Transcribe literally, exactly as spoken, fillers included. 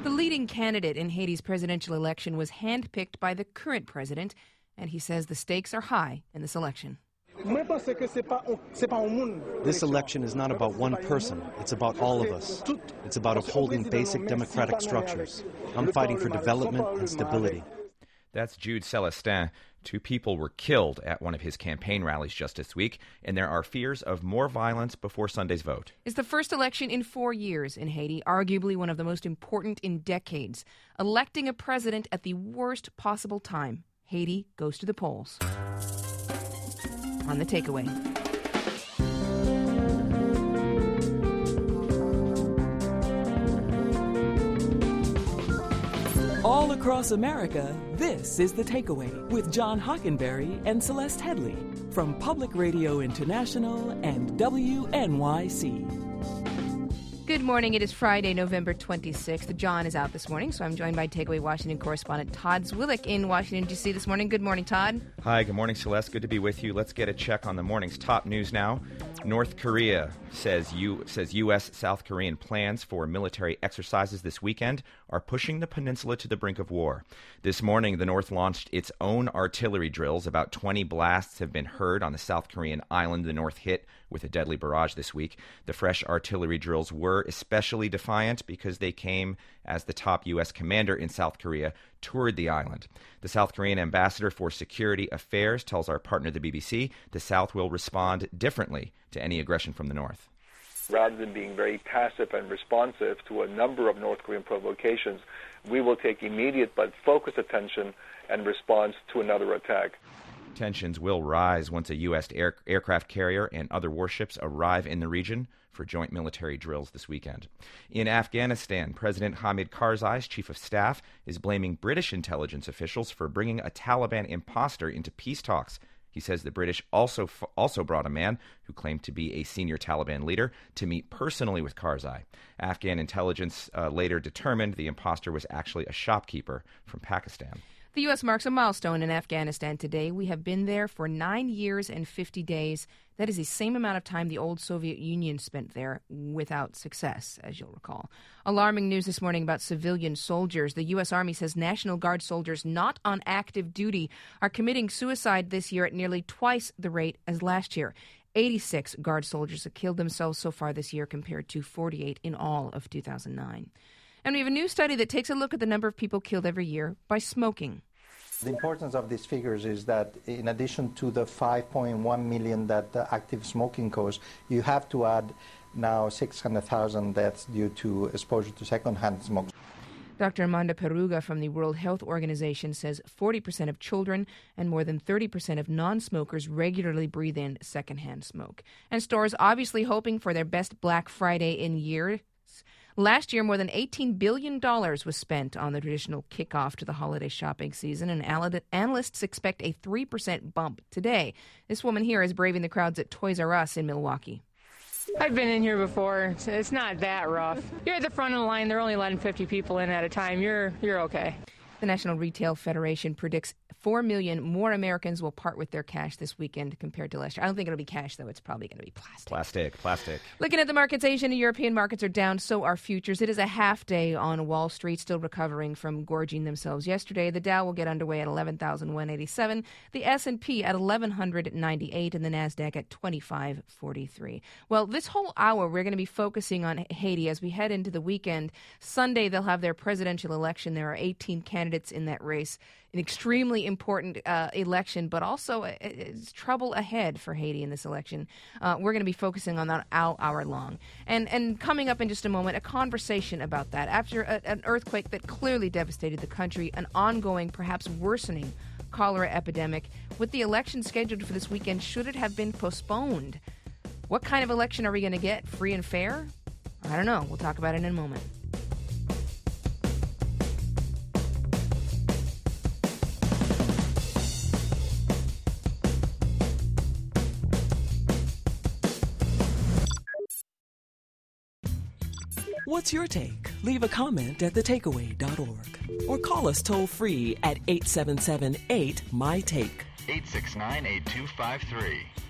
The leading candidate in Haiti's presidential election was handpicked by the current president, and he says the stakes are high in this election. This election is not about one person. It's about all of us. It's about upholding basic democratic structures. I'm fighting for development and stability. That's Jude Celestin. Two people were killed at one of his campaign rallies just this week, and there are fears of more violence before Sunday's vote. It's the first election in four years in Haiti, arguably one of the most important in decades. Electing a president at the worst possible time, Haiti goes to the polls. On the takeaway. All across America, this is The Takeaway with John Hockenberry and Celeste Headley from Public Radio International and W N Y C. Good morning. It is Friday, November twenty-sixth. John is out this morning, so I'm joined by Takeaway Washington correspondent Todd Zwillich in Washington, D C this morning. Good morning, Todd. Hi, good morning, Celeste. Good to be with you. Let's get a check on the morning's top news now. North Korea says U- says U S South Korean plans for military exercises this weekend are pushing the peninsula to the brink of war. This morning, the North launched its own artillery drills. About twenty blasts have been heard on the South Korean island the North hit with a deadly barrage this week. The fresh artillery drills were especially defiant because they came as the top U S commander in South Korea toured the island. The South Korean ambassador for security affairs tells our partner, the B B C, the South will respond differently to any aggression from the North. Rather than being very passive and responsive to a number of North Korean provocations, we will take immediate but focused attention and response to another attack. Tensions will rise once a U S air- aircraft carrier and other warships arrive in the region for joint military drills this weekend. In Afghanistan, President Hamid Karzai's chief of staff is blaming British intelligence officials for bringing a Taliban imposter into peace talks. He says the British also also brought a man who claimed to be a senior Taliban leader to meet personally with Karzai. Afghan intelligence uh, later determined the imposter was actually a shopkeeper from Pakistan. The U S marks a milestone in Afghanistan today. We have been there for nine years and fifty days. That is the same amount of time the old Soviet Union spent there without success, as you'll recall. Alarming news this morning about civilian soldiers. The U S Army says National Guard soldiers not on active duty are committing suicide this year at nearly twice the rate as last year. eighty-six Guard soldiers have killed themselves so far this year compared to forty-eight in all of two thousand nine. And we have a new study that takes a look at the number of people killed every year by smoking. The importance of these figures is that in addition to the five point one million that the active smoking causes, you have to add now six hundred thousand deaths due to exposure to secondhand smoke. Doctor Amanda Peruga from the World Health Organization says forty percent of children and more than thirty percent of non-smokers regularly breathe in secondhand smoke. And stores obviously hoping for their best Black Friday in years. Last year, more than eighteen billion dollars was spent on the traditional kickoff to the holiday shopping season, and analysts expect a three percent bump today. This woman here is braving the crowds at Toys R Us in Milwaukee. I've been in here before. It's not that rough. You're at the front of the line. They're only letting fifty people in at a time. You're you're okay. The National Retail Federation predicts four million more Americans will part with their cash this weekend compared to last year. I don't think it'll be cash, though. It's probably going to be plastic. Plastic, plastic. Looking at the markets, Asian and European markets are down. So are futures. It is a half day on Wall Street, still recovering from gorging themselves yesterday. The Dow will get underway at eleven thousand one hundred eighty-seven, the S and P at eleven ninety-eight, and the NASDAQ at twenty-five forty-three. Well, this whole hour, we're going to be focusing on Haiti as we head into the weekend. Sunday, they'll have their presidential election. There are eighteen candidates in that race. An extremely important uh, election, but also uh, it's trouble ahead for Haiti in this election. Uh, we're going to be focusing on that all hour long. And and coming up in just a moment, a conversation about that. After a, an earthquake that clearly devastated the country, an ongoing, perhaps worsening cholera epidemic, with the election scheduled for this weekend, should it have been postponed? What kind of election are we going to get? Free and fair? I don't know. We'll talk about it in a moment. What's your take? Leave a comment at the takeaway dot org or call us toll free at eight seven seven eight, M Y Take. eight six nine, eight two five three.